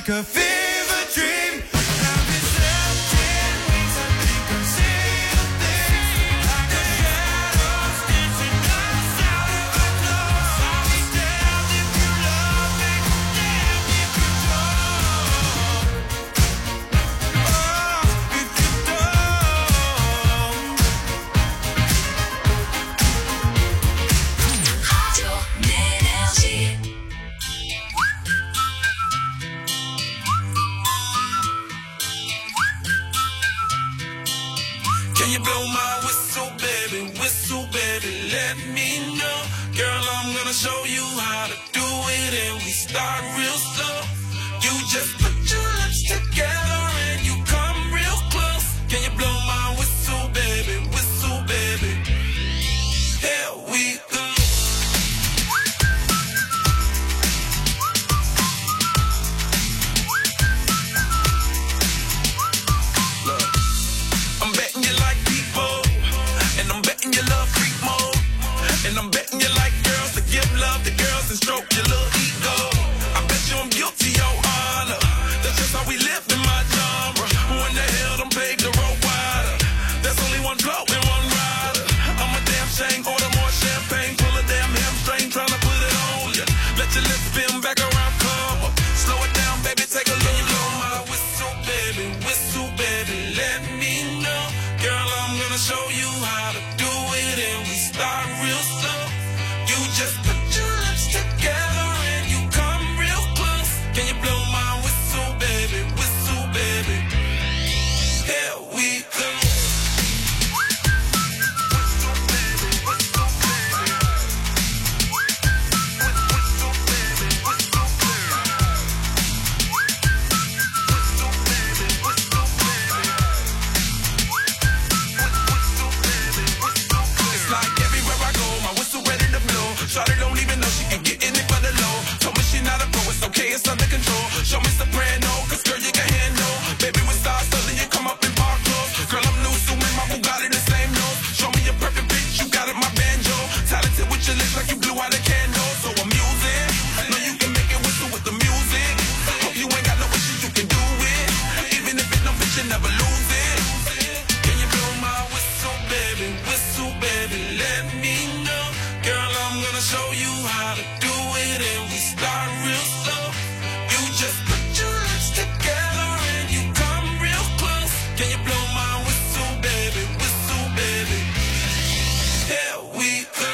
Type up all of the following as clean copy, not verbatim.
like a fever dream. I've been searching wings, I think I'm seeing things like the shadows dancing outside of my clothes. I'll be damned if you love me, damned if you don't. Oh, if you don't. Radio Énergie. Can you blow my whistle, baby, let me know. Girl, I'm gonna show you how to do it, and we start real slow. You just put your lips together and you come real close. Can you blow my whistle, baby, here we go. Look, I'm betting you like people, and I'm betting you love freak mode, and I'm betting you like girls to give love to girls and stroke your little ego. I bet you I'm guilty, your honor. That's just how we live in my genre. When the hell done paved the road wider? There's only one blow and one rider. I'm a damn shame, order more champagne, pull a damn hamstring, tryna put it on ya. Let your lips spin back around, come up. Slow it down, baby, take a look. Blow my whistle, baby, let me know. Girl, I'm gonna show you how to do it, and we start real slow. You just put your lips together and you come real close. Can you blow my whistle, baby, here we go. It's like everywhere I go, my whistle ready to blow. Shawty don't even know she can get in it for the low. Told me she not a pro, it's okay, it's under control. Show me soprano, cause girl you can handle. Baby with stars, so then you come up in park clothes. Girl I'm new, so in my Bugatti the same nose. Show me a perfect bitch, you got it, my banjo. Talented with your lips like you blew out a candle. So I'm using, know you can make it whistle with the music. Hope you ain't got no issues, you can do it. Even if it's no bitch, you never lose it. Can you blow my whistle, baby, let me know. Girl, I'm gonna show you how to do it, and we start real slow. You just put your lips together and you come real close. Can you blow my whistle, baby, here we go.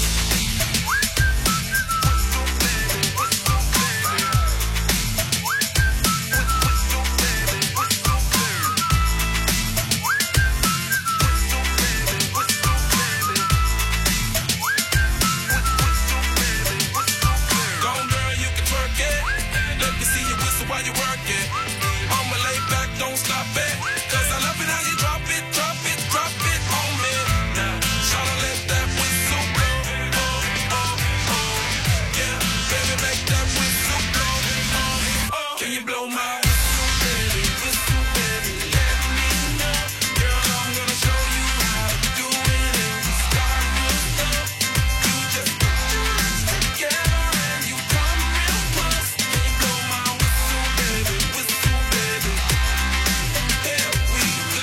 Gone girl, you can twerk it. Let me see you whistle while you work it. I'ma lay back, don't stop it. Cause I love it how you drop it on me. Now, tryna let that whistle blow. Oh, oh, oh. Yeah, baby, make that whistle blow. Oh, oh. Can you blow my whistle, baby, let me know. Girl, I'm gonna show you how to do it, and we start real slow. You just put your lips together and you come real close. Can you blow my whistle, baby, here we go.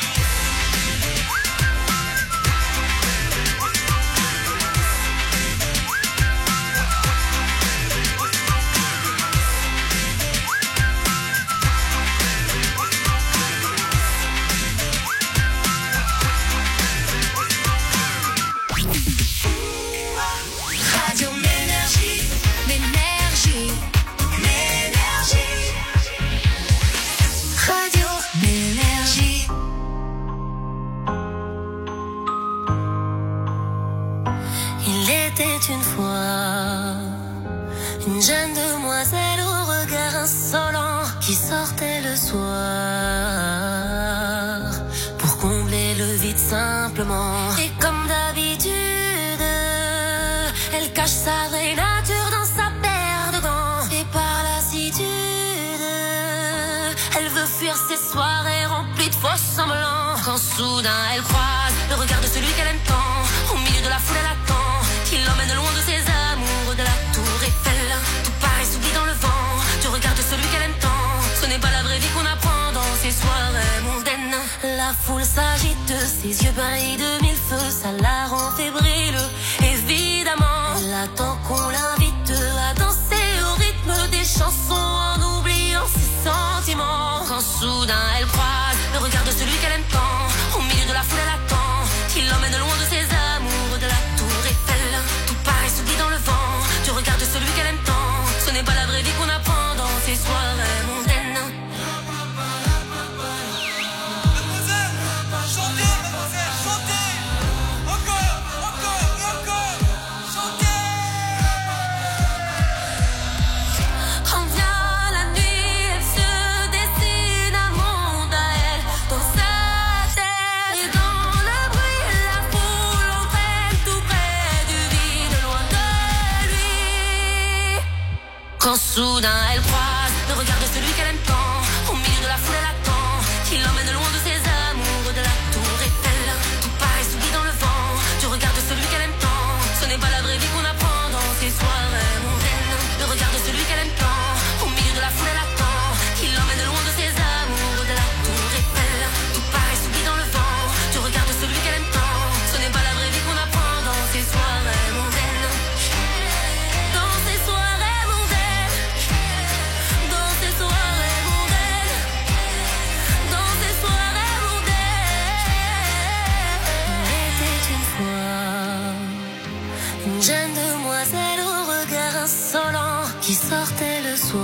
Radio Énergie. Radio Énergie. Il était une fois une jeune demoiselle au regard insolent qui sortait le soir pour combler le vide simplement. Et comme d'habitude, elle cache sa vraie nature dans sa paire de gants. Et par lassitude, elle veut fuir ses soirées remplies de faux semblants. Quand soudain elle croise le regard de celui qu'elle aime tant. Au milieu de la foule elle attend qu'il l'emmène loin de ses amours de la tour Eiffel. Tout paraît s'oublie dans le vent du regard de celui qu'elle aime tant. Ce la foule s'agite, ses yeux brillent de mille feux, ça la rend fébrile. Évidemment, elle attend qu'on l'invite à danser au rythme des chansons en oubliant ses sentiments. Quand soudain elle croise le regard de celui qu'elle aime tant, au milieu de la foule elle attend qu'il l'emmène loin de ses amours, de la tour Eiffel. Tout paraît s'oublie dans le vent du regard de celui qu'elle aime tant. Ce n'est pas la vraie vie qu'on apprend dans ces soirées mondaines. Quand soudain elle croise le regard de celui qu'elle aime tant, au milieu de la foule elle attend qu'il l'emmène loin de ses amours, de la tour Eiffel. Tout paraît s'oublie dans le vent du regard de celui qu'elle aime tant. Ce n'est pas la vraie vie qu'on apprend dans ces soirées mondaines. Le regard de celui qu'elle aime tant, au milieu de la foule elle attend qu'il l'emmène loin de ses amours, de la tour Eiffel. Tout paraît s'oublie dans le vent du regard de celui qu'elle aime tant. Ce n'est pas la vraie vie qu'on apprend dans ces soirées mondaines. Dans ces soirées jeune demoiselle au regard insolent qui sortait le soir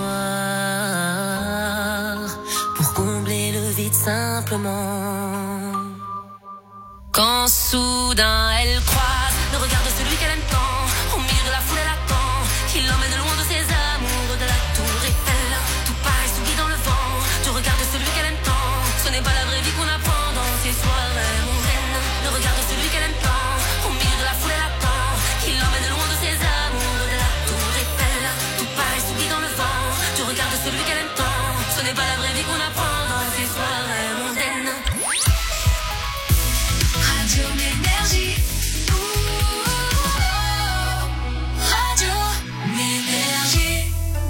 pour combler le vide simplement. Quand soudain elle croise le regard de celui qu'elle aime tant, au milieu de la foule elle attend qu'il l'emmène loin de ses amours, de la tour Eiffel. Tout paraît s'oublie dans le vent du regard de celui qu'elle aime tant. Ce n'est pas la vraie vie qu'on apprend dans ces soirées mondaines. Le regard de celui qu'elle aime tant, au milieu de la foule elle attend qu'il l'emmène loin de ses amours, de la tour Eiffel. Tout paraît s'oublie dans le vent du regard de celui qu'elle aime tant. Ce n'est pas la vraie vie qu'on apprend dans ces soirées mondaines. Radio Ménergie. Radio Ménergie.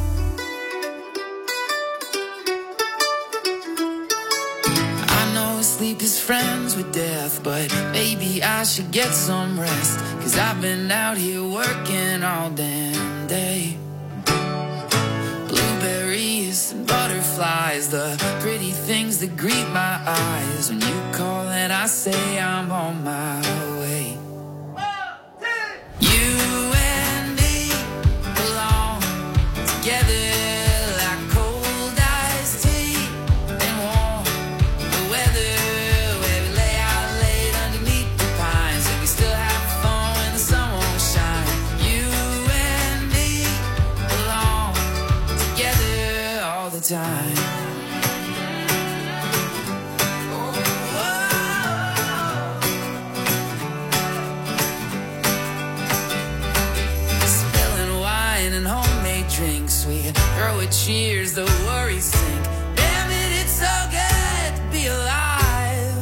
I know sleep is friends with death, but maybe I should get some rest. 'Cause I've been out here working all damn day. Blueberries and butterflies, the pretty things that greet my eyes. When you call and I say I'm on my way. You and me belong together. Time. Spilling wine and homemade drinks, we throw a cheers, the worries sink. Damn it, it's so good to be alive.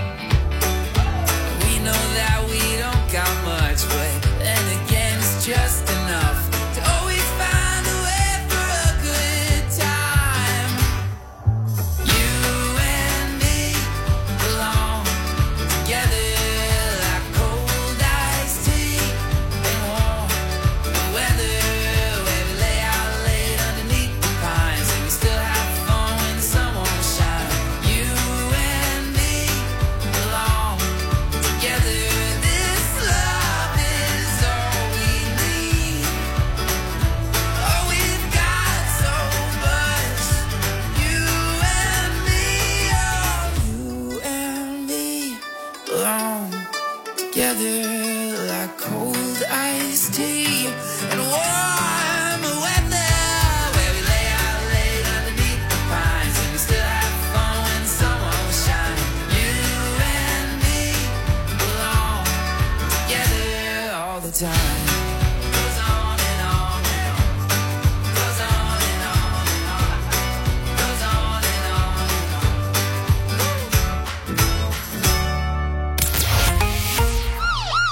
We know that we don't got much, but then again it's just enough to always find a way for a good time. You and me belong together like cold iced tea and warm weather, where we lay out late underneath the pines and we still have fun when the sun won't shine. You and me belong together. This love is all we need. Oh, we've got so much. You and me, oh, you and me belong together like cold iced tea and warm weather, where we lay out late underneath the pines and we still have fun when the sun won't shine. You and me belong together all the time. Goes on and on and on. Goes on and on and on. Goes on and on and on.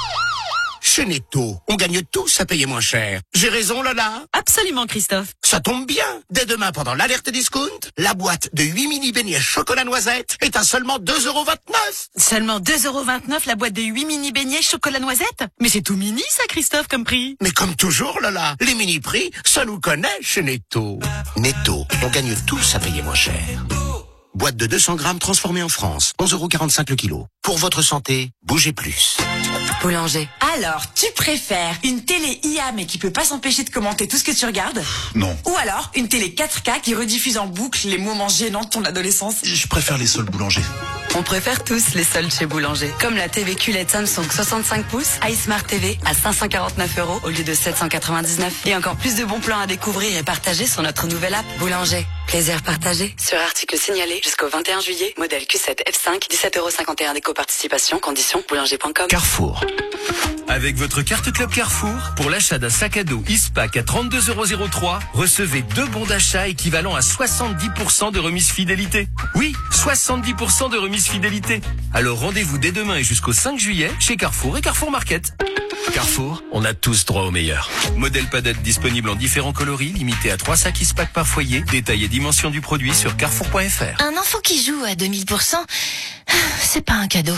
chez Netto, on gagne tous à payer moins cher. J'ai raison, Lola? Absolument, Christophe. Ça tombe bien. Dès demain, pendant l'alerte discount, la boîte de 8 mini beignets chocolat noisette est à seulement 2,29 €. Seulement 2,29 € la boîte de 8 mini beignets chocolat noisette? Mais c'est tout mini, ça, Christophe, comme prix. Mais comme toujours, Lola, les mini prix, ça nous connaît chez Netto. Netto, on gagne tous à payer moins cher. Boîte de 200 grammes transformée en France, 11,45 € le kilo. Pour votre santé, bougez plus. Boulanger. Alors, tu préfères une télé IA mais qui peut pas s'empêcher de commenter tout ce que tu regardes? Non. Ou alors une télé 4K qui rediffuse en boucle les moments gênants de ton adolescence? Je préfère les soldes Boulanger. On préfère tous les soldes chez Boulanger. Comme la TV QLED Samsung 65 pouces, iSmart TV à 549 € au lieu de 799. Et encore plus de bons plans à découvrir et partager sur notre nouvelle app Boulanger. Plaisir partagé. Sur article signalé jusqu'au 21 juillet, modèle Q7 F5, 17,51 € d'éco-participation, conditions boulanger.com. Carrefour. Avec votre carte Club Carrefour, pour l'achat d'un sac à dos Ispac à 32,03 €, recevez 2 bons d'achat équivalent à 70% de remise fidélité. Oui, 70% de remise fidélité. Alors rendez-vous dès demain et jusqu'au 5 juillet chez Carrefour et Carrefour Market. Carrefour, on a tous droit au meilleur. Modèle padette disponible en différents coloris, limité à 3 sacs Ispac par foyer. Détail et dimension du produit sur carrefour.fr. Un enfant qui joue à 2000%, c'est pas un cadeau.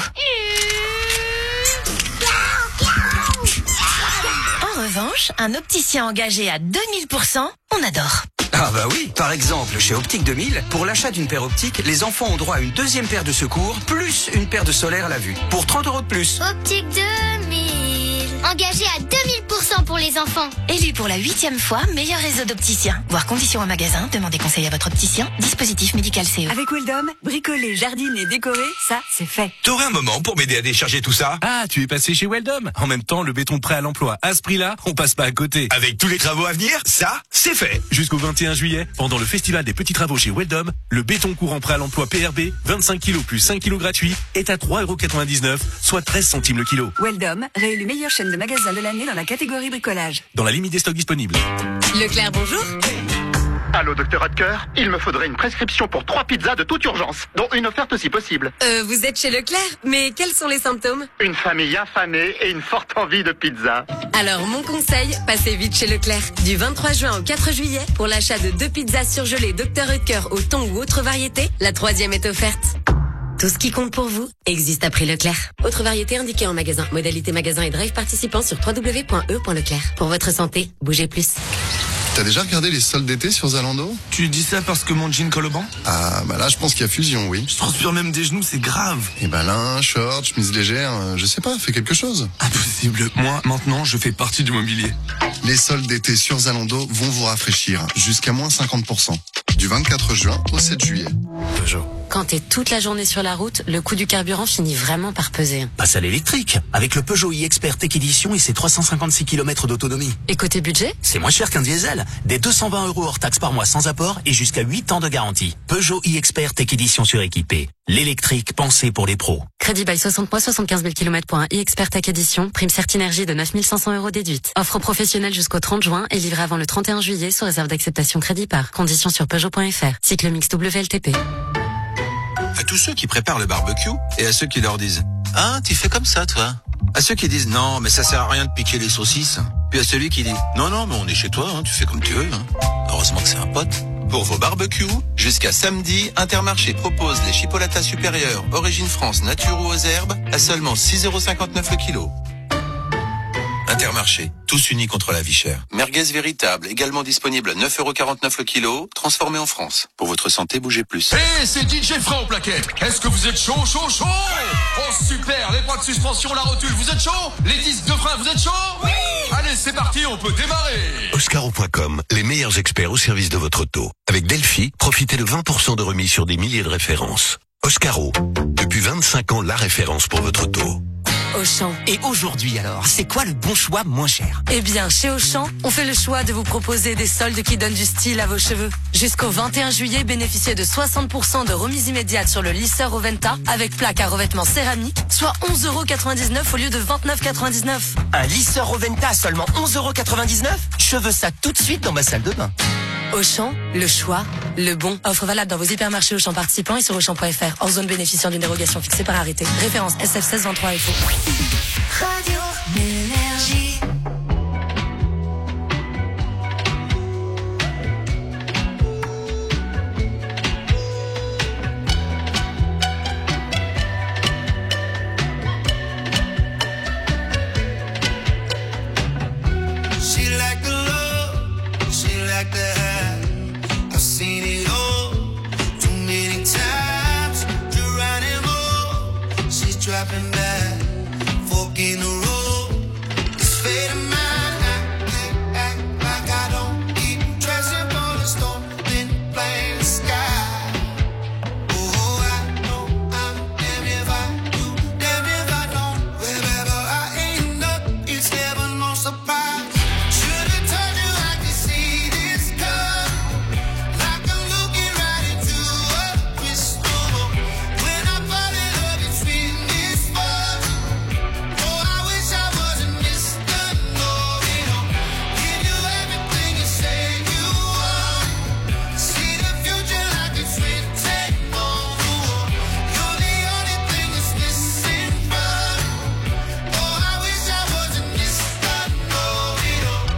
En revanche, un opticien engagé à 2000%, on adore. Ah bah oui, par exemple, chez Optique 2000, pour l'achat d'une paire optique, les enfants ont droit à une deuxième paire de secours, plus une paire de solaire à la vue, pour 30 € de plus. Optique 2000, engagé à 2000% pour les enfants. Élu pour la 8e fois, meilleur réseau d'opticiens. Voir conditions en magasin, demandez conseil à votre opticien. Dispositif médical CE. Avec Weldom, bricoler, jardiner, décorer, ça, c'est fait. T'aurais un moment pour m'aider à décharger tout ça? Ah, tu es passé chez Weldom. En même temps, le béton prêt à l'emploi. À ce prix-là, on passe pas à côté. Avec tous les travaux à venir, ça, c'est fait. Jusqu'au 21 juillet, pendant le festival des petits travaux chez Weldom, le béton courant prêt à l'emploi PRB, 25 kg plus 5 kg gratuits, est à 3,99 €, soit 13 centimes le kilo. Weldom, réélu meilleure chaîne de magasins de l'année dans la catégorie bricolage. Dans la limite des stocks disponibles. Leclerc, bonjour. Allô, docteur Hodker, il me faudrait une prescription pour 3 pizzas de toute urgence, dont une offerte si possible. Vous êtes chez Leclerc, mais quels sont les symptômes? Une famille affamée et une forte envie de pizza. Alors, mon conseil, passez vite chez Leclerc. Du 23 juin au 4 juillet, pour l'achat de 2 pizzas surgelées Dr Hodker au thon ou autre variété, la 3e est offerte. Tout ce qui compte pour vous existe à prix Leclerc. Autre variété indiquée en magasin. Modalité magasin et drive participant sur www.e.leclerc. Pour votre santé, bougez plus. T'as déjà regardé les soldes d'été sur Zalando? Tu dis ça parce que mon jean colle au banc? Ah, bah là, je pense qu'il y a fusion, oui. Je transpire même des genoux, c'est grave. Et bah là, short, chemise légère, je sais pas, fais quelque chose. Impossible. Moi, maintenant, je fais partie du mobilier. Les soldes d'été sur Zalando vont vous rafraîchir jusqu'à moins 50%. Du 24 juin au 7 juillet. Peugeot. Quand t'es toute la journée sur la route, le coût du carburant finit vraiment par peser. Passe à l'électrique, avec le Peugeot e-Expert Tech Edition et ses 356 km d'autonomie. Et côté budget? C'est moins cher qu'un diesel. Des 220 € hors taxe par mois sans apport et jusqu'à 8 ans de garantie. Peugeot e-Expert Tech Edition suréquipé. L'électrique pensé pour les pros. Crédit bail 60 mois, 75 000 km pour un e-Expert Tech Edition. Prime Certinergie de 9 500 € déduite. Offre professionnelle jusqu'au 30 juin et livrée avant le 31 juillet sous réserve d'acceptation crédit par. Conditions sur Peugeot.fr. Cycle mix WLTP. À tous ceux qui préparent le barbecue et à ceux qui leur disent « Ah, tu fais comme ça, toi ?» À ceux qui disent « Non, mais ça sert à rien de piquer les saucisses ». Puis à celui qui dit « Non, non, mais on est chez toi, hein, tu fais comme tu veux. Hein. » Heureusement que c'est un pote. Pour vos barbecues, jusqu'à samedi, Intermarché propose les chipolatas supérieures Origine France nature ou aux herbes à seulement 6,59 € le kilo. Intermarché, tous unis contre la vie chère. Merguez véritable, également disponible à 9,49 € le kilo, transformé en France. Pour votre santé, bougez plus. Hey, c'est DJ Fred au plaquet. Est-ce que vous êtes chaud? Oh super, les bras de suspension, la rotule, vous êtes chaud? Les disques de frein, vous êtes chaud? Oui. Allez, c'est parti, on peut démarrer. Oscaro.com, les meilleurs experts au service de votre auto. Avec Delphi, profitez de 20% de remise sur des milliers de références. Oscaro, depuis 25 ans, la référence pour votre auto. Auchan. Et aujourd'hui alors, c'est quoi le bon choix moins cher? Eh bien, chez Auchan, on fait le choix de vous proposer des soldes qui donnent du style à vos cheveux. Jusqu'au 21 juillet, bénéficiez de 60% de remise immédiate sur le lisseur Oventa avec plaque à revêtement céramique, soit 11,99 € au lieu de 29,99 €. Un lisseur Oventa à seulement 11,99 €? Je veux ça tout de suite dans ma salle de bain. Auchan, le choix, le bon. Offre valable dans vos hypermarchés Auchan participants et sur Auchan.fr. Hors zone bénéficiant d'une dérogation fixée par arrêté. Référence SF 1623 FO. Radio Ménéo. énergie. She like the love, she like the high. I've seen it all too many times. Geronimo, she's dropping back, fork in the road. It's fate of mine. I act like I don't keep dressing for the storm, then playing the sky. Oh, I know I'm damned if I do, damned if I don't. Wherever I end up, it's never no surprise. Should've told you I could see this coming, like I'm looking right into a crystal ball. When I fall in love, it's sweet and it's fun. Oh, I wish I wasn't Mr. Know-it-all. Give you everything you say you want. See the future like it's written on the wall. You're the only thing that's missing from me. Oh, I wish I wasn't Mr. Know-it-all.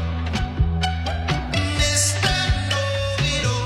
Mr. Know-it-all.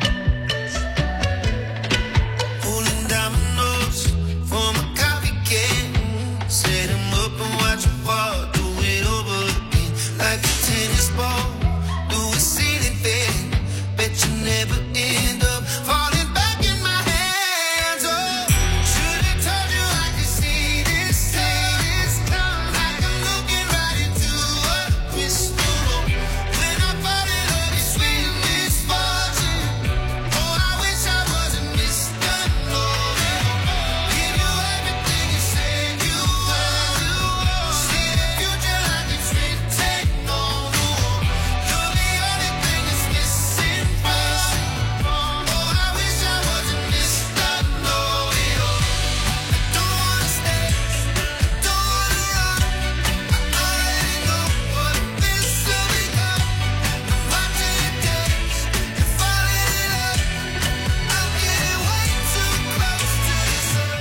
Pulling dominoes from a coffee can. Set 'em up and watch 'em fall. Do it over again. Like a tennis ball. Do a ceiling fan. Bet you never end up falling back in my hands. Oh, should've told you I could see this coming. Like I'm looking right into a crystal ball. When I fall in love, it's sweet and it's fortune. Oh, I wish I wasn't Mr. Know-it-all. Give you everything you say you want. See the future like it's written on the wall. You're the only thing that's missing from me. Oh, I wish I wasn't Mr. Know-it-all. I don't wanna stay, I don't wanna run. I already know what this will become. I'm watching your days and falling in love. I'm getting way too close to the sun.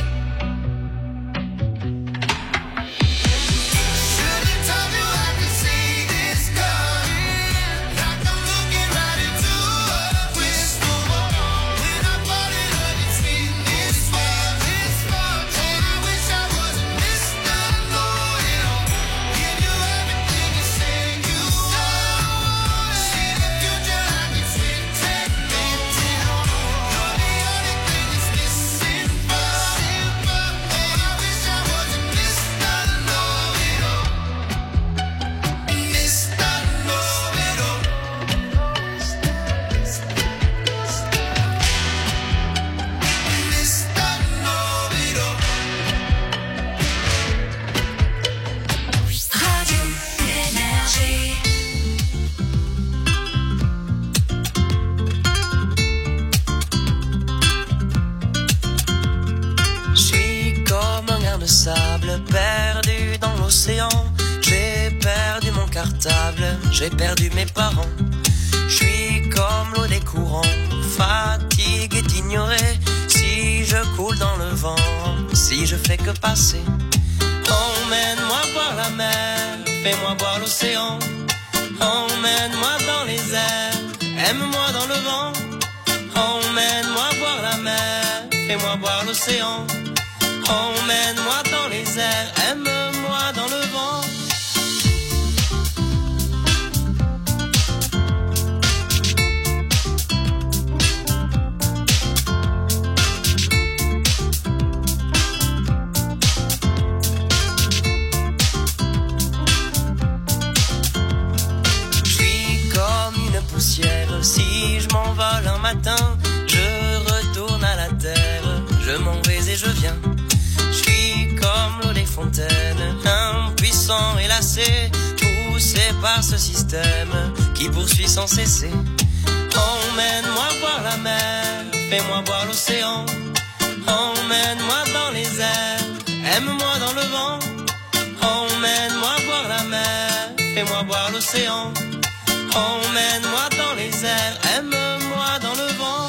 Should've told you I could see this coming. Like I'm looking right into a crystal ball. When I fall in love, it's sweet and it's fun. Oh, I wish I wasn't Mr. Know-it-all. Give you everything you say you want. See the future like it's written on the wall. You're the only thing that's missing from me. Oh, I wish I wasn't Mr. Know-it-all. Mr. Know-it-all. Mr. Know-it-all. Radio énergie. Je suis comme un grain de sable perdu dans l'océan. J'ai perdu mon cartable, j'ai perdu mes parents. Je suis comme l'eau des courants, fatigué d'ignorer. Si je coule dans le vent, si je fais que passer. Emmène-moi voir la mer, fais-moi voir l'océan. Emmène-moi dans les airs, aime-moi dans le vent. Emmène-moi voir la mer, fais-moi voir l'océan. Emmène-moi dans les airs, aime-moi dans le vent. Je suis comme une poussière, si je m'envole un matin, je retourne à la terre, je m'en vais et je viens. Je suis comme l'eau des fontaines, impuissant et lassé, poussé par ce système qui poursuit sans cesser. Emmène-moi voir la mer, fais-moi voir l'océan. Emmène-moi dans les airs, aime-moi dans le vent. Emmène-moi voir la mer, fais-moi voir l'océan. Emmène-moi dans les airs, aime-moi dans le vent.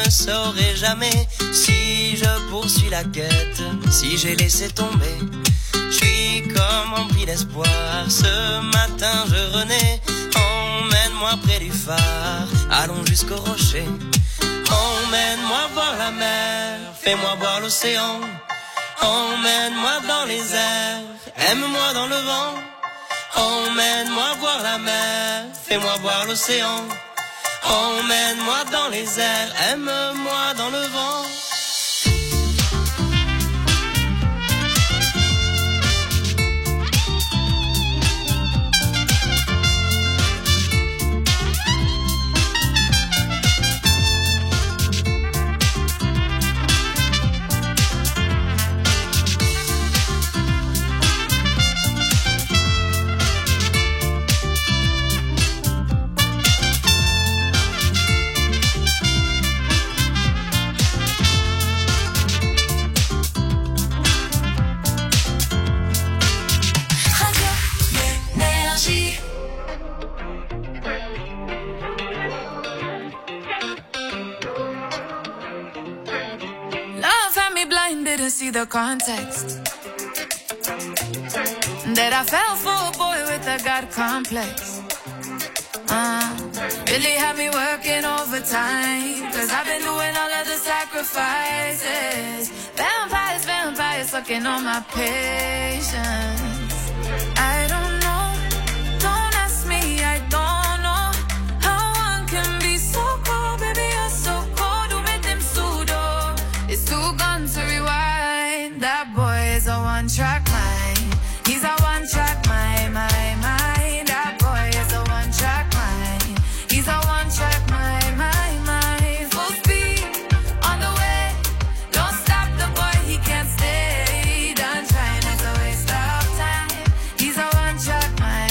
ne saurai jamais si je poursuis la quête, si j'ai laissé tomber. Je suis comme rempli d'espoir, ce matin je renais. Emmène-moi près du phare, allons jusqu'au rocher. Emmène-moi voir la mer, fais-moi voir l'océan. Emmène-moi dans les airs, aime-moi dans le vent. Emmène-moi voir la mer, fais-moi voir l'océan. Emmène-moi dans les airs, aime-moi dans le vent. Didn't see the context that I fell for a boy with a God complex. Really had me working overtime, 'cause I've been doing all of the sacrifices. Vampires, vampires sucking on my patience. I don't know, don't ask me, I don't know how one can be so cold, baby, you're so cold. Who made them pseudo? It's too gone to rewind. That boy is a one-track mind. He's a one-track mind. That boy is a one-track mind. He's a one-track mind. Full speed on the way. Don't stop the boy, he can't stay. Done trying, it's a waste of time. He's a one-track mind.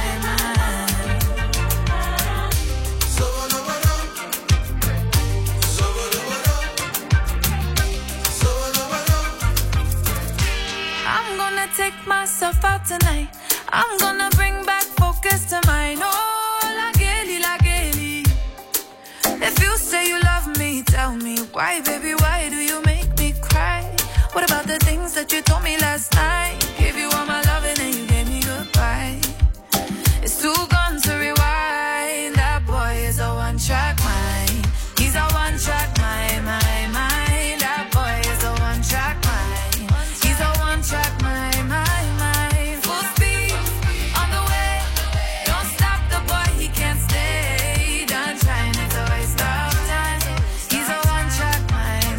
I'm gonna take myself out tonight. I'm gonna bring back focus to mine. Oh, la Geli. If you say you love me, tell me why, baby, why do you make me cry? What about the things that you told me last night? Gave you all my love and then you gave me goodbye. It's too gone to rewind. That boy is a one-track mind. He's a one-track mind. That boy is a one-track mind. He's a one-track mind. Full speed on the way. Don't stop the boy, he can't stay. Done trying, it's a waste of time. He's a one-track mind.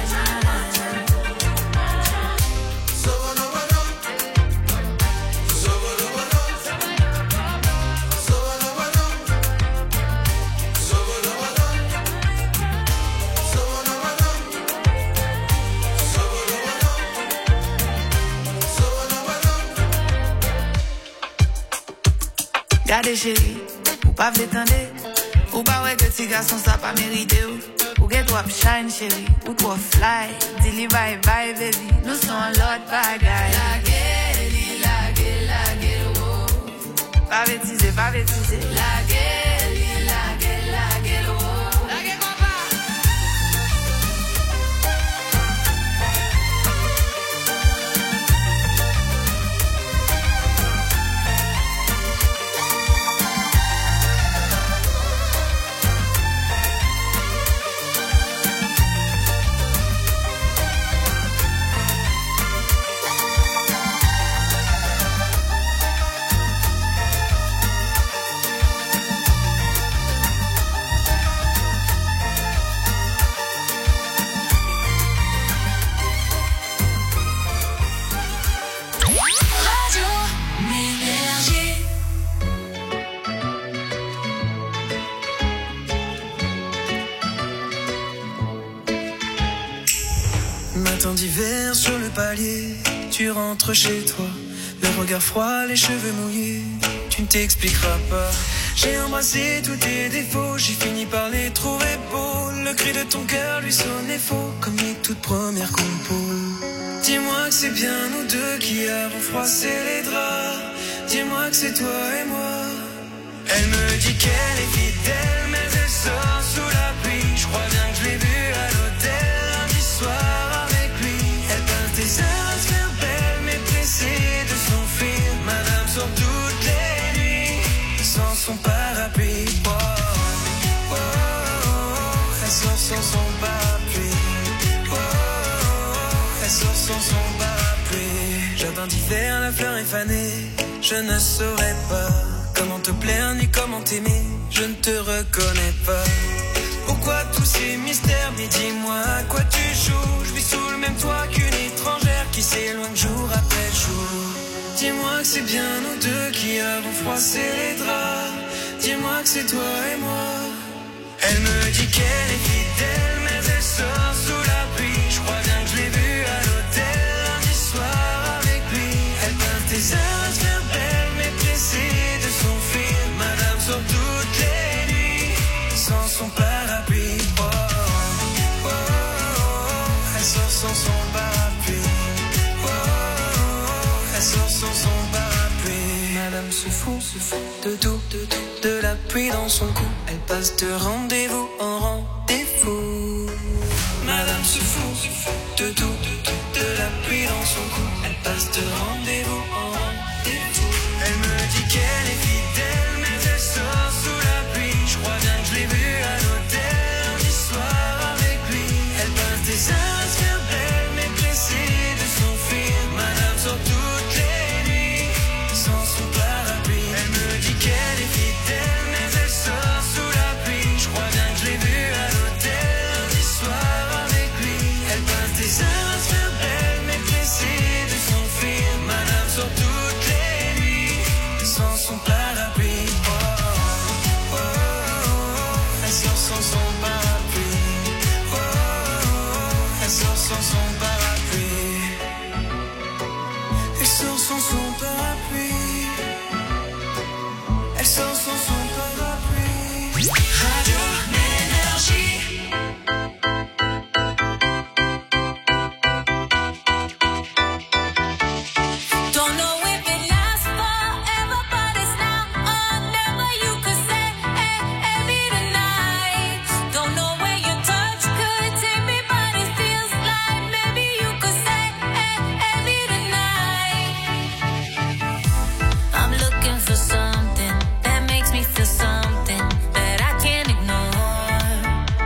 Gardez chérie, ou pas l'étendre, ou pas ouais que petit garçon ça pas mérité ou get trop shine chérie, ou trop fly, dilly bye bye baby, nous sommes l'autre bagaille. La gueule, oh. Pas bêtiser, la gueule, oh. La gueule, Matin d'hiver sur le palier, tu rentres chez toi, le regard froid, les cheveux mouillés, tu ne t'expliqueras pas. J'ai embrassé tous tes défauts, j'ai fini par les trouver beaux. Le cri de ton cœur lui sonnait faux, comme les toutes premières compos. Dis-moi que c'est bien nous deux qui avons froissé les draps. Dis-moi que c'est toi et moi. Elle me dit qu'elle est fidèle, mais elle sort sous la pluie. Je crois bien que je l'ai vu sans son parapluie. Jardin d'hiver, la fleur est fanée. Je ne saurais pas comment te plaire ni comment t'aimer. Je ne te reconnais pas. Pourquoi tous ces mystères? Mais dis-moi à quoi tu joues. Je vis sous le même toit qu'une étrangère qui s'éloigne jour après jour. Dis-moi que c'est bien nous deux qui avons froissé les draps. Dis-moi que c'est toi et moi. Elle me dit qu'elle est fidèle, mais elle sort sous la pluie. Je crois bien que je l'ai vue à l'hôtel lundi soir avec lui. Elle peint tes heures à se faire belle, mais pressée de s'enfuir. Madame sort toutes les nuits sans son parapluie. Oh, oh, oh, oh. Elle sort sans son parapluie. Oh, oh, oh. Elle sort sans son parapluie. Madame se fout de tout, de la pluie dans son cou. Elle passe de rendez-vous en rendez-vous. Madame se fout de tout, de la pluie dans son cou. Elle passe de rendez-vous en rendez-vous. Elle me dit qu'elle est fidèle, mais elle sort sous la pluie. Je crois bien que je l'ai vue à l'hôtel lundi soir avec lui. Elle passe des heures à se faire belle, mais pressée de s'enfuir. Madame sort toutes les nuits sans son parapluie. Elle me dit qu'elle est fidèle, mais elle sort sous la pluie. Je crois bien que je l'ai vue à l'hôtel lundi soir avec lui. Elle passe des heures à se faire belle, mais pressée de s'enfuir. Madame sort toutes les nuits sans son parapluie. Oh, oh, oh, oh. Elle sort sans son parapluie. Oh, oh, oh. Elle sort sans son parapluie. Elle sort sans son parapluie. Elle sort sans son parapluie. Radio Énergie. Don't know if it lasts forever, but it's now or never. You could say, hey, heavy tonight. Don't know where your touch could take me, but it feels like maybe you could say, hey, heavy tonight. I'm looking for something that makes me feel something that I can't ignore.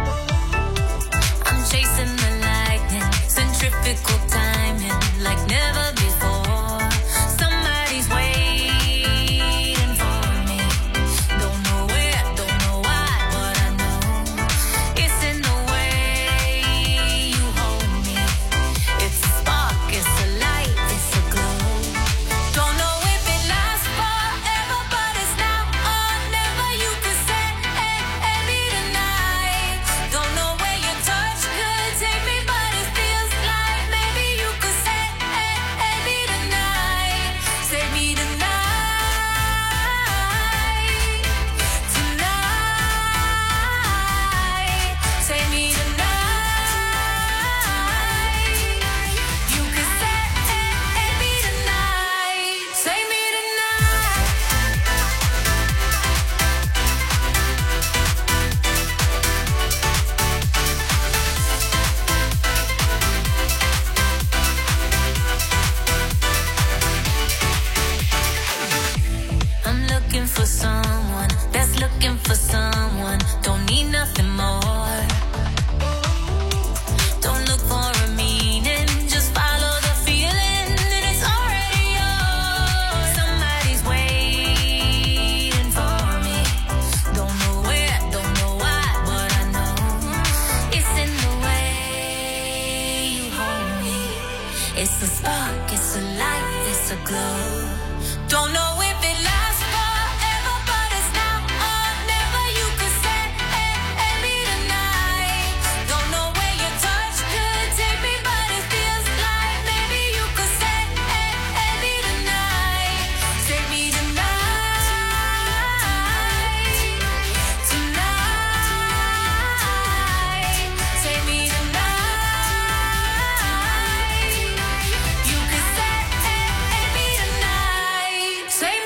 I'm chasing the lightning, centrifugal timing like never before. Somebody's waiting for me. Don't know where, don't know why, but I know it's in the way you hold me. It's a spark, it's a light, it's a glow. Don't know if it lasts forever, but it's now or never. You could say, hey, heavy tonight. Don't know where your touch could take me, but it feels like maybe you could say, hey, heavy tonight. Save me tonight. Tonight. Save me tonight. You could say, hey, heavy tonight. Save me tonight. I'm looking for someone that's looking for someone. Don't need nothing more. Don't look for a meaning, just follow the feeling, and it's already yours. Somebody's waiting for me. Don't know where, don't know why, but I know it's in the way you hold me. It's a spark, it's a light, it's a glow. Don't know if it lasts forever, but it's now or never. You could say, hey, heavy tonight. Don't know where your touch could take me, but it feels like maybe you could say, hey, heavy tonight. Save me tonight. Tonight. Save me tonight. You could say, hey, heavy tonight. Save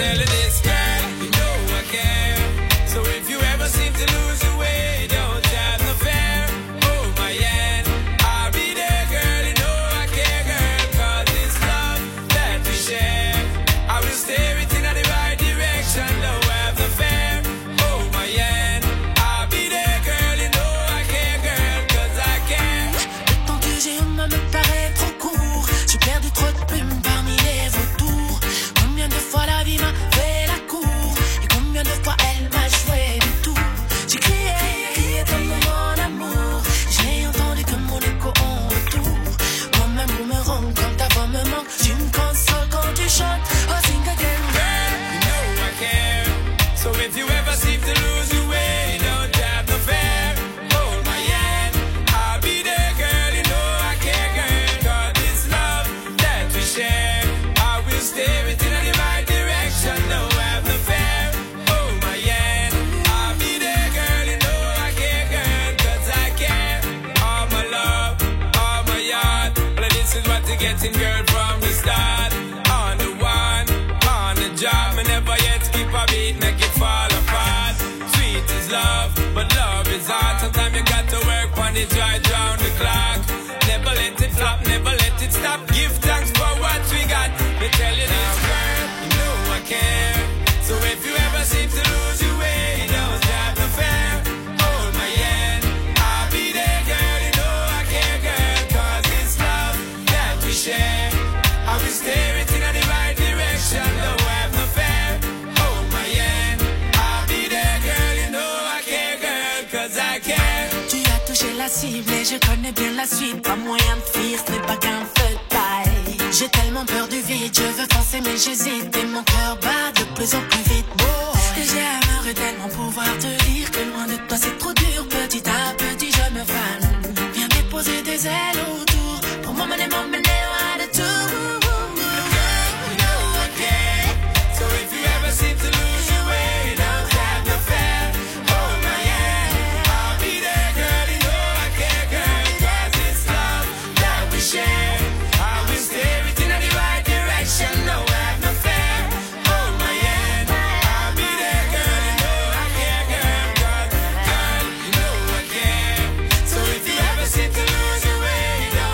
tell you this, girl, you know I care. So if you ever seem to lose your way, don't have no fear. Hold my hand, I'll be there, girl, you know I care, girl. Cause this love that we share, I will steer it in the right direction, don't have no fear. Hold my hand, I'll be there, girl, you know I care, girl, cause I care. Le temps que j'ai eu me paraît trop court. J'ai perdu trop de plumes parmi les vautours. Combien de fois la vie m'a fait la cour, et combien de fois elle m'a joué du tout. J'ai crié, crié tellement mon amour. J'ai entendu que mon écho en retour. Moi-même boomerang quand ta voix me manque. Tu me consoles quand tu chantes. Oh, sing again, Girl, you know I care. So if you ever seem to lose your way, don't have no fear. Hold my hand, I'll be there, girl, you know I care, girl. Cause this love that we share, I will steer it in the right direction, don't have no fear. Hold my hand, I'll be there, girl, you know I care, girl. Cause I care. All my love, all my heart. Well, this is what you're getting, girl, from the start. On the one, on the job, me never yet skip a beat, make it fall apart. Sweet is love, but love is hard. Sometimes you got to work on it right round the clock. Never let it flop, never let it stop. Give thanks for what we got. Me tell you this, girl, you know I care. So if you ever seem to lose your way, don't have no fear. Hold my hand, I'll be there, girl, you know I care, girl. Cause it's love that we share, I will steer it in the right direction, don't have no fear. Hold my hand, I'll be there, girl, you know I care, girl, cause I care. tu as touché la cible et je connais bien la suite. Pas moyen de fuir, ce n'est pas qu'un feu de paille. J'ai tellement peur du vide, je veux foncer mais j'hésite. Et mon cœur bat de plus en plus vite. Et j'aimerais tellement pouvoir te dire que loin de toi c'est trop dur. Petit à petit je me fane. Viens déposer des ailes autour. Pour m'emmener loin de tout. You know I care. So if you ever seem to lose your way, don't have no fear. Hold my hand, I'll be there, girl, you know I care, girl. Cause it's love that we share, I will steer it in the right direction, no have no fear. Hold my hand, I'll be there, girl, you know I care, girl. Cause, girl, you know I care. So if you ever seem to lose your way, don't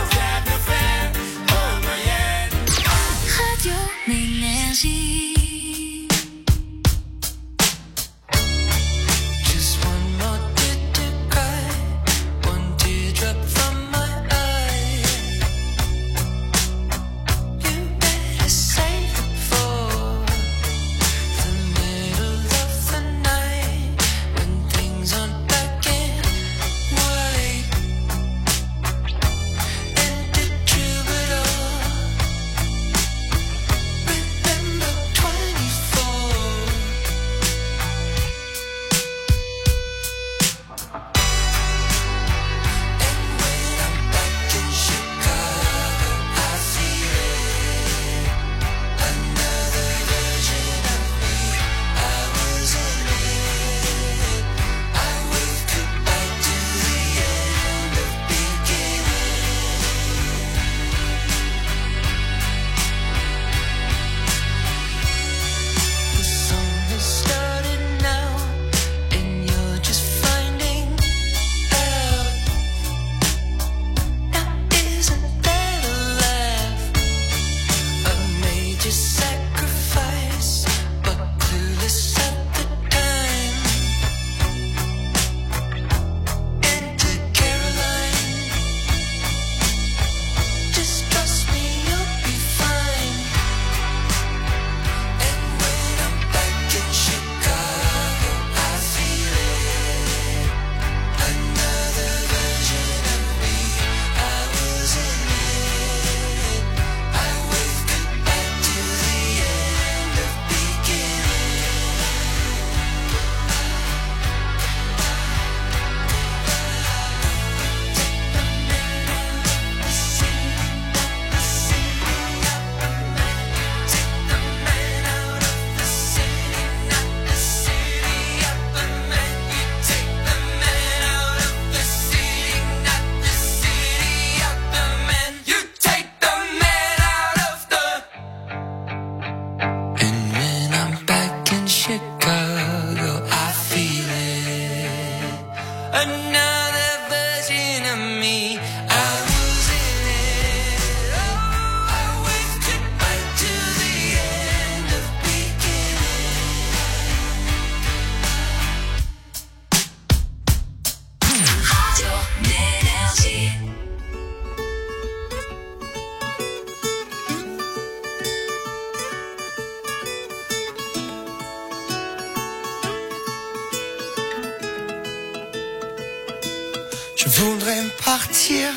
voudrais partir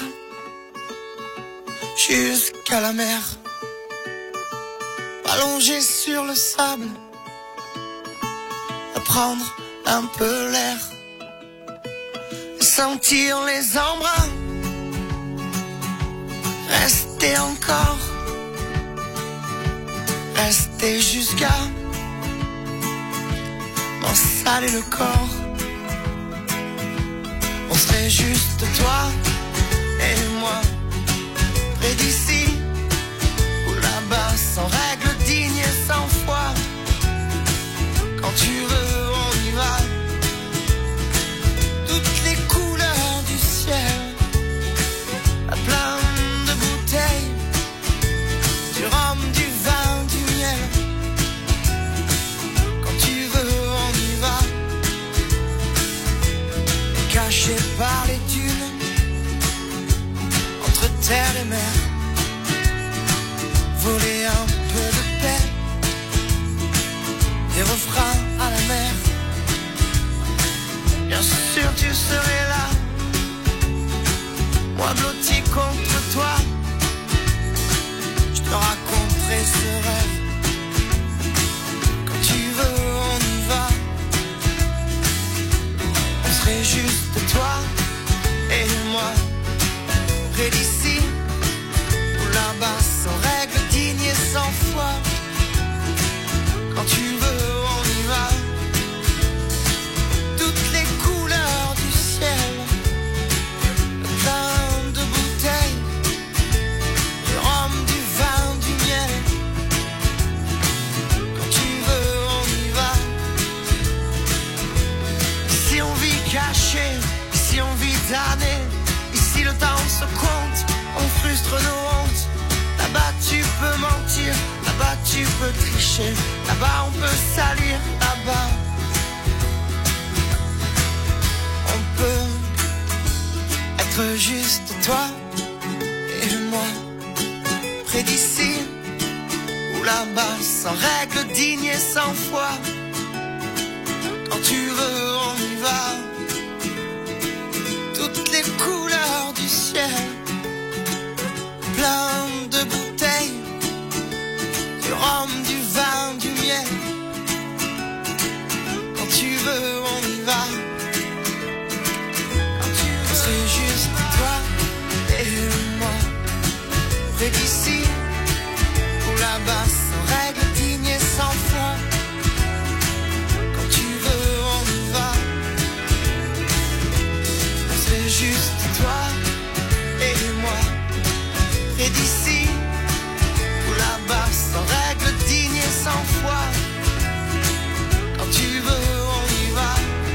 jusqu'à la mer, allongé sur le sable, à prendre un peu l'air, sentir les embruns, rester encore, rester jusqu'à m'en saler le corps. On serait juste toi et moi, près d'ici ou là-bas, sans règles dignes et sans foi. Quand tu veux, on y va. Toutes les couleurs du ciel, à plein de bouteilles, du rhum, du vin, du miel. Quand tu veux, on y va. Caché par les dunes, entre terre et mer, voler un peu de paix, des refrains à la mer. Bien sûr tu serais là, moi blotti contre toi, je te raconterai ce rêve. Quand tu veux, on y va. On serait juste toi et moi, près d'ici ou là-bas, sans règles dignes et sans foi. Quand tu veux, on y va. Toutes les couleurs du ciel, plein de bouteilles, du rhum, du vin, du miel. Quand tu veux, on y va. Ici on vit caché, ici on vit damné, ici le temps se compte, on frustre nos hontes. Là-bas tu peux mentir, là-bas tu peux tricher, là-bas on peut salir, là-bas on peut être juste toi et moi, près d'ici ou là-bas, sans règles dignes et sans foi. Quand tu veux, on y va. Toutes les couleurs du ciel, plein de bouteilles, du rhum, du vin, du miel. Quand tu veux, on y va. Quand tu veux, c'est juste toi et moi, près d'ici ou là-bas, sans règles dignes et sans foi. Quand tu veux, on y va. C'est juste toi et moi, près d'ici ou là-bas, sans règles dignes et sans foi. Quand tu veux, on y va.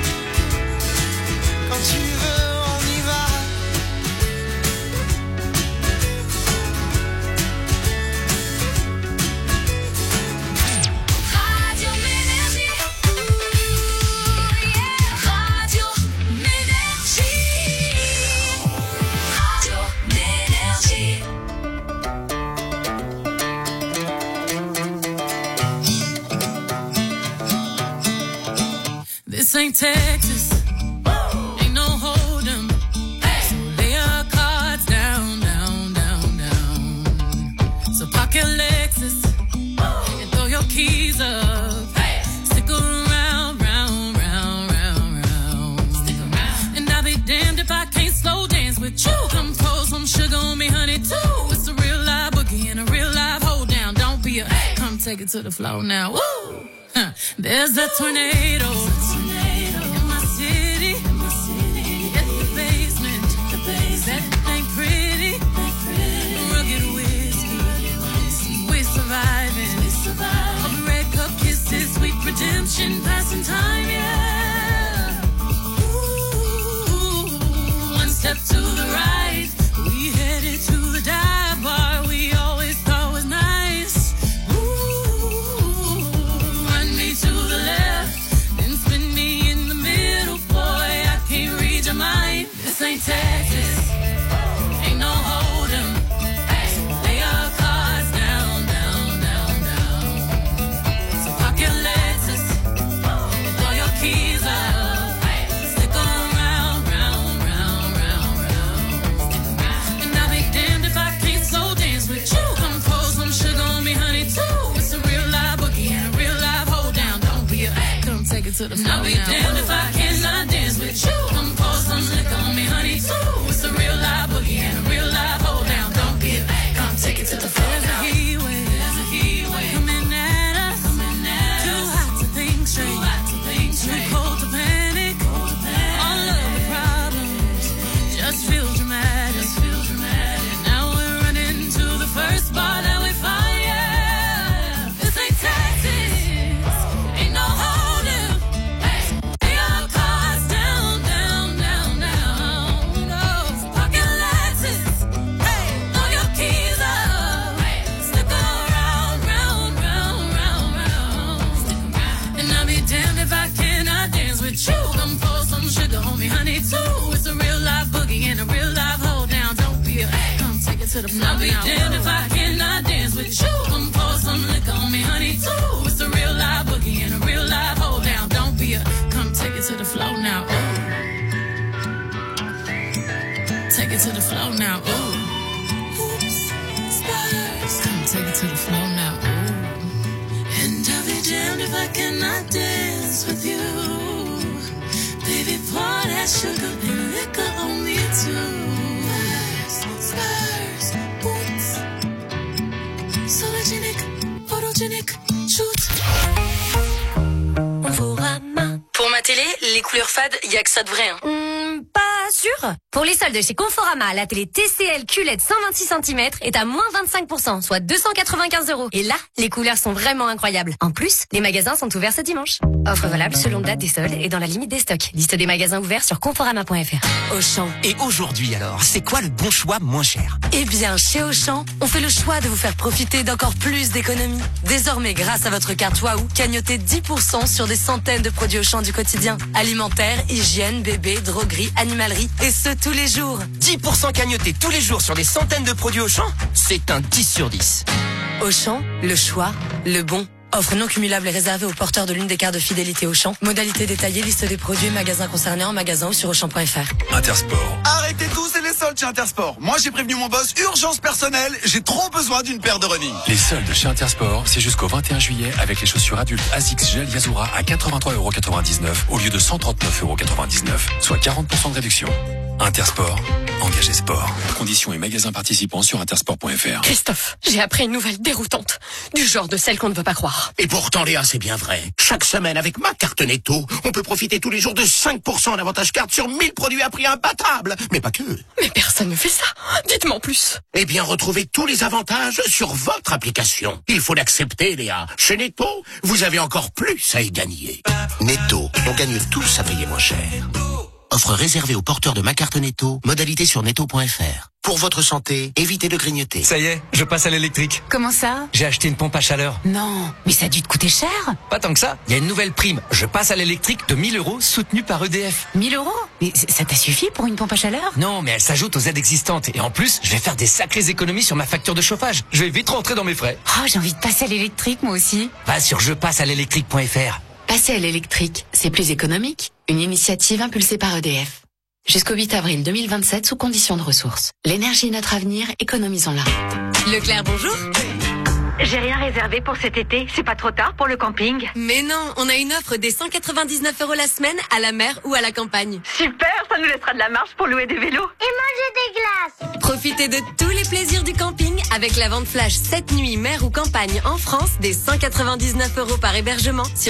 Quand tu veux, on y va. Radio Ménergie. Radio Ménergie. Radio Ménergie. This ain't Texas, ain't no hold'em. So lay your cards down, down, down, down. So park your Lexus and throw your keys up. Stick around, round, round, round, round. Stick around. And I'll be damned if I can't slow dance with you. Come pour some sugar on me, honey, too. It's a real live boogie and a real live hold down. Don't be a come take it to the floor now. Woo! Huh. There's a tornado. In my city, at the basement, that ain't pretty, rugged whiskey, we're surviving, all the red cup kisses, sweet redemption, passing time, yeah, ooh, one step to the right, we headed to the dive bar, we always thought was nice, ooh, run me to the left, then spin me to the flow. I'll be damned if I cannot dance with you. Come pour some liquor on me, honey, too. It's a real live boogie and a real live hold down. Don't be a come take it to the floor. There's a heat wave, there's a heat wave coming at us. Too hot to think straight, too cold to panic. All of the problems just feel dramatic. Now we're running to the first bar that we find. Yeah, this ain't Texas, ain't no holding. Lay our cards down, down, down, down. No, pocket Lexus, throw your keys up, stick around, round, round, round, round. And I'll be damned if I cannot dance with you. Come pour some sugar on me, honey, too. It's a real live boogie and a real live hold down. Don't be a come take it to the floor. I'll be damned if I cannot dance with you. Come pour some liquor on me, honey, too. It's a real live boogie and a real live hold down. Don't be a come take it to the floor now. Ooh. Take it to the floor now. Ooh. Oops, spurs. Come take it to the floor now. Ooh. And I'll be damned if I cannot dance with you. Baby, pour that sugar and liquor on me too. Spurs, boots, sologenic, photogenic, shoot. Pour ma télé, les couleurs fades, y a que ça de vrai. Pas sûr. Pour les soldes chez Conforama, la télé TCL QLED 126 cm est à moins 25%, soit 295 €. Et là, les couleurs sont vraiment incroyables. En plus, les magasins sont ouverts ce dimanche. Offre valable selon date des soldes et dans la limite des stocks. Liste des magasins ouverts sur conforama.fr. Auchan. Et aujourd'hui alors, c'est quoi le bon choix moins cher? Eh bien, chez Auchan, on fait le choix de vous faire profiter d'encore plus d'économies. Désormais, grâce à votre carte Waouh, cagnotez 10% sur des centaines de produits Auchan du quotidien. Alimentaire, hygiène, bébé, droguerie, animalerie, et ce tous les jours. 10% cagnotés tous les jours sur des centaines de produits Auchan, c'est un 10 sur 10. Auchan, le choix, le bon. Offre non cumulable et réservée aux porteurs de l'une des cartes de fidélité Auchan. Modalité détaillée, liste des produits, magasins concernés en magasin ou sur Auchan.fr. Intersport. Arrêtez tous, c'est les soldes chez Intersport. Moi, j'ai prévenu mon boss, urgence personnelle, j'ai trop besoin d'une paire de running. Les soldes chez Intersport, c'est jusqu'au 21 juillet avec les chaussures adultes ASICS Gel Yazura à 83,99 € au lieu de 139,99 €, soit 40% de réduction. Intersport, engagé sport. Conditions et magasins participants sur intersport.fr. Christophe, j'ai appris une nouvelle déroutante, du genre de celle qu'on ne veut pas croire. Et pourtant, Léa, c'est bien vrai. Chaque semaine, avec ma carte Netto, on peut profiter tous les jours de 5% d'avantage carte sur 1000 produits à prix imbattable. Mais pas que. Mais personne ne fait ça. Dites-moi en plus. Eh bien, retrouvez tous les avantages sur votre application. Il faut l'accepter, Léa. Chez Netto, vous avez encore plus à y gagner. Netto, on gagne tous à payer moins cher. Offre réservée aux porteurs de ma carte Netto, modalité sur netto.fr. Pour votre santé, évitez de grignoter. Ça y est, je passe à l'électrique. Comment ça? J'ai acheté une pompe à chaleur. Non, mais ça a dû te coûter cher. Pas tant que ça, il y a une nouvelle prime. Je passe à l'électrique de 1000 € soutenue par EDF. 1000 €? Mais ça t'a suffi pour une pompe à chaleur? Non, mais elle s'ajoute aux aides existantes. Et en plus, je vais faire des sacrées économies sur ma facture de chauffage. Je vais vite rentrer dans mes frais. Oh, j'ai envie de passer à l'électrique, moi aussi. Va sur jepassealélectrique.fr. Passer à l'électrique, c'est plus économique. Une initiative impulsée par EDF. Jusqu'au 8 avril 2027 sous conditions de ressources. L'énergie est notre avenir, économisons-la. Leclerc, bonjour. J'ai rien réservé pour cet été. C'est pas trop tard pour le camping? Mais non, on a une offre des 199 € la semaine à la mer ou à la campagne. Super, ça nous laissera de la marge pour louer des vélos. Et manger des glaces. Profitez de tous les plaisirs du camping avec la vente flash 7 nuits mer ou campagne en France des 199 € par hébergement sur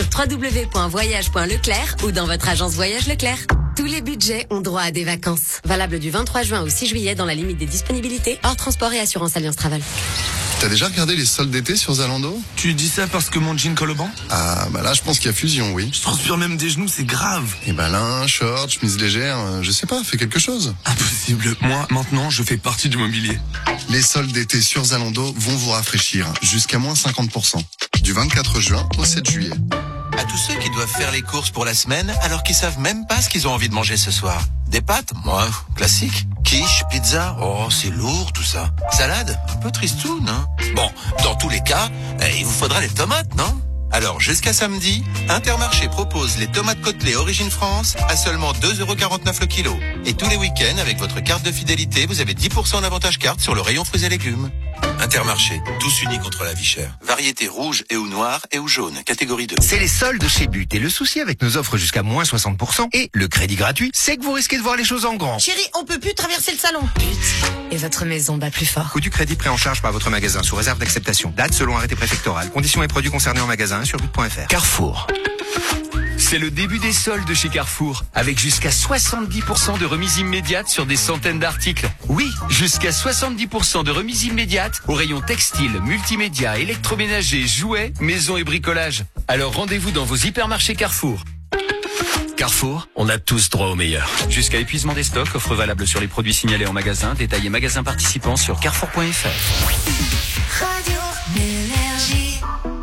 www.voyage.leclerc ou dans votre agence Voyage Leclerc. Tous les budgets ont droit à des vacances. Valable du 23 juin au 6 juillet dans la limite des disponibilités, hors transport et assurance Alliance Travel. T'as déjà regardé les soldes d'été sur Zalando? Tu dis ça parce que mon jean colle au banc? Ah, bah là, je pense qu'il y a fusion, oui. Je transpire même des genoux, c'est grave. Et ben là, short, chemise légère, je sais pas, fais quelque chose. Impossible. Moi, maintenant, je fais partie du mobilier. Les soldes d'été sur Zalando vont vous rafraîchir, jusqu'à moins 50%. Du 24 juin au 7 juillet. À tous ceux qui doivent faire les courses pour la semaine alors qu'ils savent même pas ce qu'ils ont envie de manger ce soir. Des pâtes? Moi, classique. Quiche, pizza? Oh, c'est lourd tout ça. Salade? Un peu tristoun, hein? Bon, dans tous les cas, il vous faudra les tomates, non? Alors, jusqu'à samedi, Intermarché propose les tomates Côtelets Origine France à seulement 2,49 € le kilo. Et tous les week-ends, avec votre carte de fidélité, vous avez 10% d'avantage carte sur le rayon fruits et légumes. Intermarché, tous unis contre la vie chère. Variété rouge et ou noire et ou jaune, catégorie 2. C'est les soldes chez But. Et le souci avec nos offres jusqu'à moins 60% et le crédit gratuit, c'est que vous risquez de voir les choses en grand. Chérie, on peut plus traverser le salon. But. Et votre maison bat plus fort. Coût du crédit pris en charge par votre magasin sous réserve d'acceptation. Date selon arrêté préfectoral. Conditions et produits concernés en magasin sur but.fr. Carrefour. C'est le début des soldes chez Carrefour, avec jusqu'à 70% de remise immédiate sur des centaines d'articles. Oui, jusqu'à 70% de remise immédiate au rayon textile, multimédia, électroménager, jouets, maison et bricolage. Alors rendez-vous dans vos hypermarchés Carrefour. Carrefour, on a tous droit au meilleur. Jusqu'à épuisement des stocks, offre valable sur les produits signalés en magasin, détaillés magasins participants sur carrefour.fr. Radio Énergie.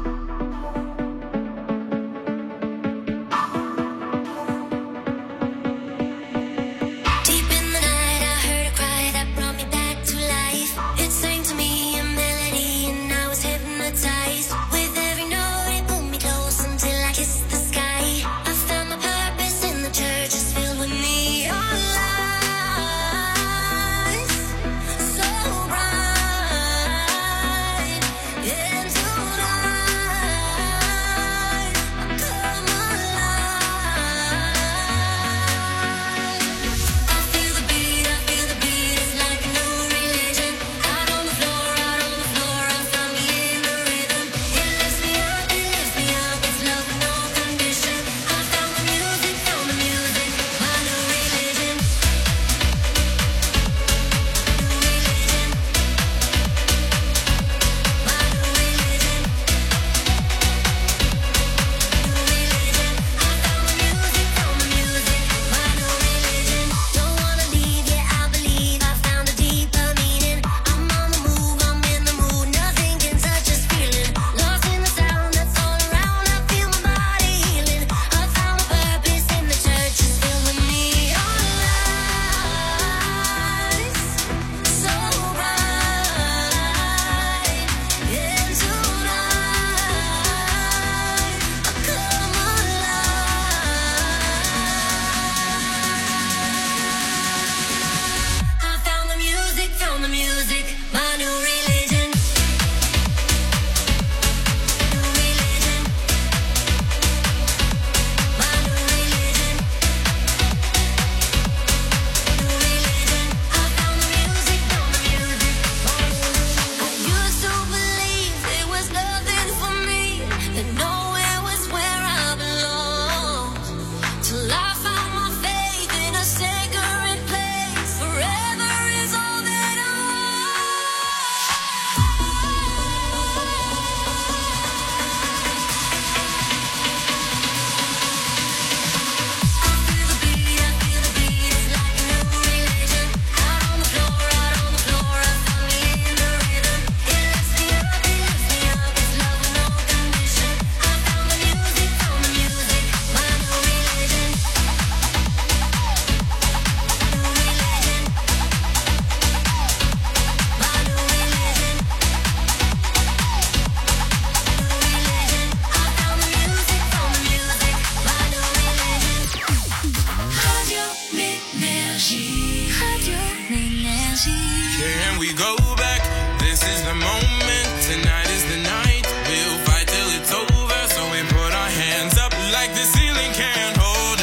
Can we go back? This is the moment. Tonight is the night. We'll fight till it's over. So we put our hands up like the ceiling can't hold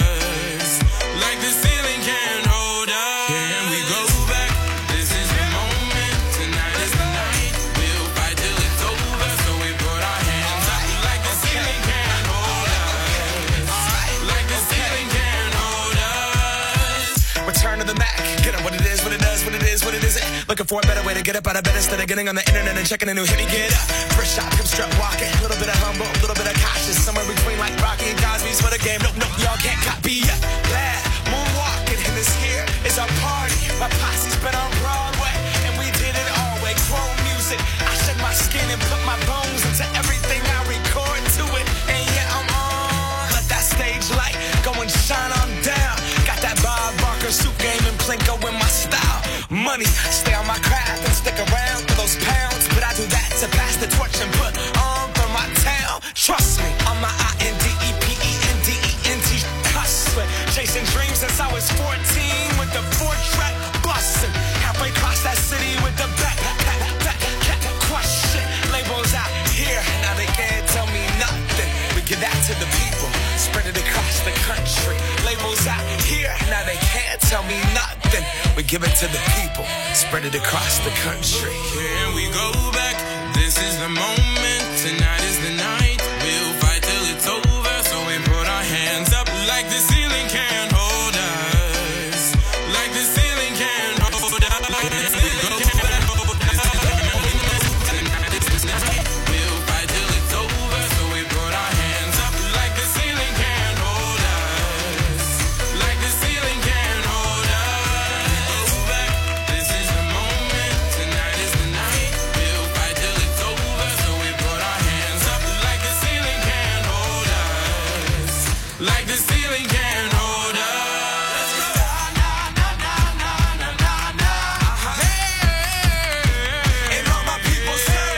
us. Like the ceiling can't hold us. Can we go back? This is the moment. Tonight is the night. We'll fight till it's over. So we put our hands up like the ceiling can't hold us. Like the ceiling can't hold us. Return to the Mac. Get up what it is, what it does, what it is, what it isn't. Looking for a better way to get up out of bed instead of getting on the internet and checking a new hit. Me get up, first shot, come strut walking. A little bit of humble, a little bit of cautious. Somewhere between like Rocky and Cosby's for the game. Nope, nope, y'all can't copy yet. Glad moonwalking, and this here is our party. My posse's been on Broadway, and we did it all way. Chrome music, I shed my skin and put my bones into everything I record to it. And yeah, I'm on. Let that stage light go and shine on down. Got that Bob Barker suit game and Plinko in my style. Money, stay on my craft and stick around for those pounds. But I do that to pass the torch and put on for my town. Trust me, on my INDEPENDENT hustling. Chasing dreams since I was 14 with the 4-track bustin'. Halfway across that city with the back tell me nothing. We give it to the people, spread it across the country. Can we go back? This is the moment. Tonight is the night. We'll fight till it's over. So we put our hands up like the ceiling can't hold us. Like the ceiling can't hold us. We'll fight till it's over. So we put our hands up like the ceiling can't hold us. Like the ceiling can't hold us. This is the moment. Tonight is the night. We'll fight till it's over. So we put our hands up like the ceiling can't hold us. Like the ceiling can't hold us. And all my people say,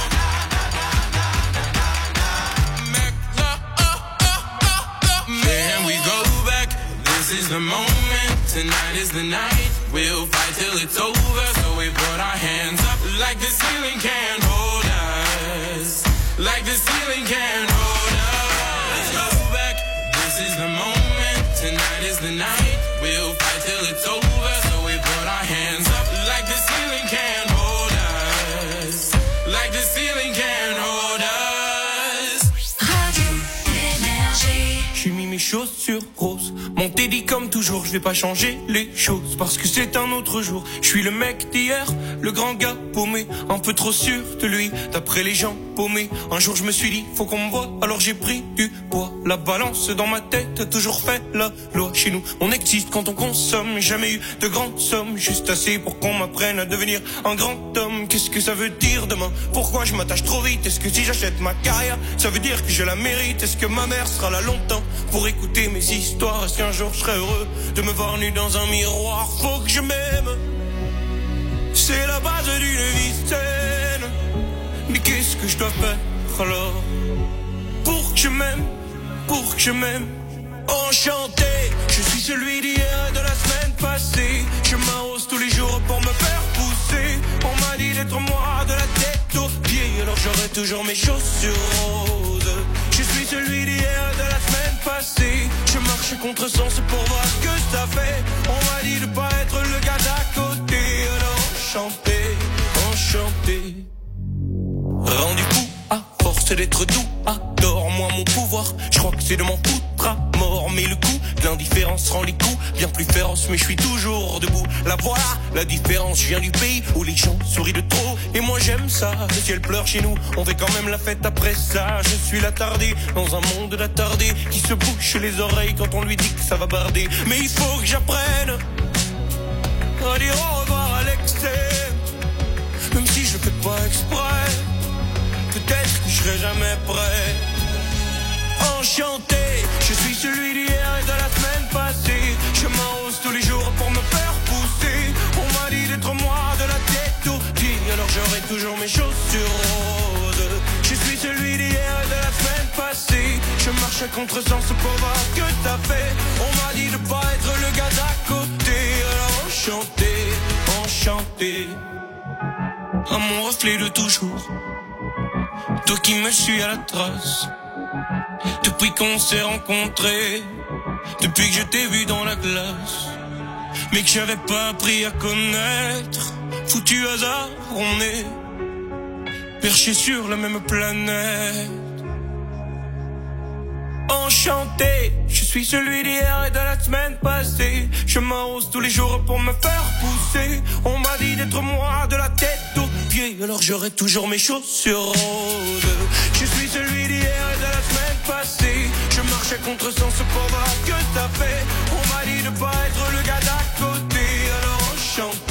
Can we go back? This is the moment. Tonight is the night. We'll fight till it's over. So we put our hands up like the ceiling can't hold us. Like the ceiling can't hold us. Let's go back. This is the moment. Tonight is the night. We'll fight till it's over. So we put our hands up like the ceiling can't hold us. Like the ceiling can't hold us. Radio Énergie. J'ai mis mes chaussures roses, mon teddy comme toujours, je vais pas changer les choses parce que c'est un autre jour. Je suis le mec d'hier, le grand gars paumé, un peu trop sûr de lui, d'après les gens paumés. Un jour je me suis dit, faut qu'on me voie, alors j'ai pris du poids. La balance dans ma tête a toujours fait la loi. Chez nous, on existe quand on consomme, jamais eu de grandes sommes, juste assez pour qu'on m'apprenne à devenir un grand homme. Qu'est-ce que ça veut dire demain? Pourquoi je m'attache trop vite? Est-ce que si j'achète ma carrière, ça veut dire que je la mérite? Est-ce que ma mère sera là longtemps pour écouter mes histoires? Est-ce qu'un jour je serai heureux de me voir nu dans un miroir? Faut que je m'aime, c'est la base d'une vie saine. Mais qu'est-ce que je dois faire alors pour que je m'aime, pour que je m'aime? Enchanté, je suis celui d'hier et de la semaine passée. Je m'arrose tous les jours pour me faire pousser. On m'a dit d'être moi de la tête aux pieds, alors j'aurai toujours mes chaussures roses. Je suis celui d'hier et de la semaine passée. Je marche à contresens pour voir ce que ça fait. On m'a dit de pas être le gars d'à côté, alors enchanté, enchanté. Rendu fou à force d'être doux, adore-moi mon pouvoir. Je crois que c'est de m'en foutre à mort, mais le coup de l'indifférence rend les coups bien plus féroces. Mais je suis toujours debout, la voilà la différence. Je viens du pays où les gens sourient de trop, et moi j'aime ça. Le ciel pleure chez nous, on fait quand même la fête après ça. Je suis l'attardé dans un monde d'attardés qui se bouche les oreilles quand on lui dit que ça va barder. Mais il faut que j'apprenne à dire au revoir à l'excès, même si je fais pas exprès. Peut-être que je serai jamais prêt. Enchanté, je suis celui d'hier et de la semaine passée. Je m'arrose tous les jours pour me faire pousser. On m'a dit d'être moi de la tête aux pieds, alors j'aurai toujours mes chaussures roses. Je suis celui d'hier et de la semaine passée. Je marche à contresens pour voir ce que t'as fait. On m'a dit de pas être le gars d'à côté, alors enchanté, enchanté. À mon reflet de toujours, toi qui me suis à la trace. Depuis qu'on s'est rencontrés, depuis que je t'ai vu dans la glace, mais que j'avais pas appris à connaître. Foutu hasard, on est perchés sur la même planète. Enchanté, je suis celui d'hier et de la semaine passée. Je m'arrose tous les jours pour me faire pousser. On m'a dit d'être moi de la tête aux pieds, alors j'aurai toujours mes chaussures roses. Je suis celui d'hier et de la semaine passée. Je marche à contresens pour voir ce que t'as fait. On m'a dit de pas être le gars d'à côté, alors enchanté.